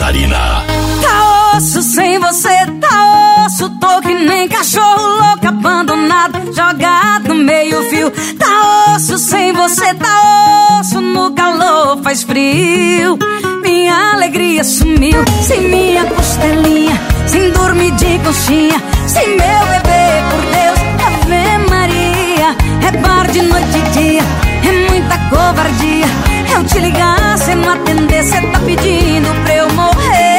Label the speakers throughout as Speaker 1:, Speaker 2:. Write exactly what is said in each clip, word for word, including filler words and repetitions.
Speaker 1: Catarina.
Speaker 2: Tá osso sem você, tá osso. Tô que nem cachorro louco abandonado, jogado no meio fio. Tá osso sem você, tá osso. No calor faz frio. Minha alegria sumiu, sem minha costelinha, sem dormir de conchinha, sem meu bebê, por Deus, Ave Maria. É bar de noite e dia, é muita covardia. Eu te ligar, cê não atender, cê tá pedindo pra eu morrer.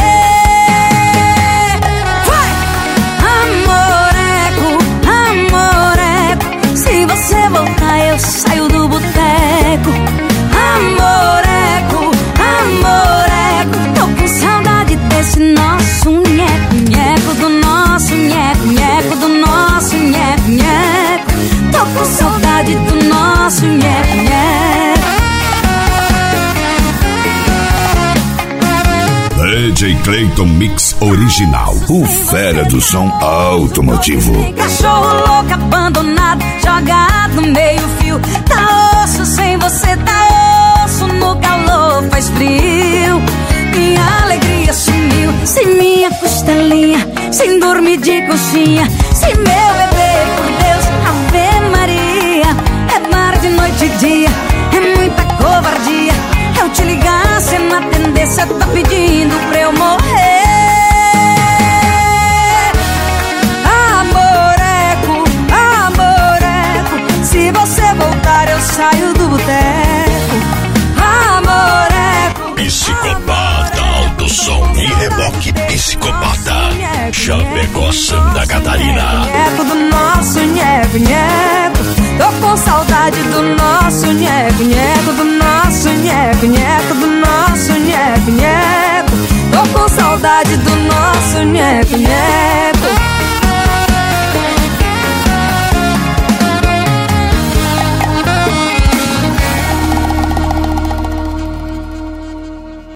Speaker 2: Vai! Amoreco, amoreco, se você voltar eu saio do boteco. Amoreco, amoreco, tô com saudade desse nosso nheco, nheco, do nosso nheco, nheco, do nosso nheco, nheco. Tô com saudade do nosso nheco, nheco.
Speaker 1: D J Clayton Mix Original, o fera do som automotivo.
Speaker 2: Cachorro louco abandonado, jogado no meio fio. Tá osso sem você, tá osso. No calor faz frio. Minha alegria sumiu, sem minha costelinha, sem dormir de conchinha, sem meu bebê, por Deus, Ave Maria. É bar de noite e dia, é muita covardia. Eu te ligar, cê não atender, cê tá pedindo pra eu morrer. Amoreco, amoreco, se você voltar eu saio do boteco. Amoreco,
Speaker 1: Psicopata, alto som e reboque psicopata. Chapecó, Santa Catarina.
Speaker 2: Nheco do nosso nheco, nheco. Tô com saudade do nosso nheco, nheco, do nosso nheco, nheco, do nosso nheco, nheco. Tô com saudade do nosso nheco, nheco.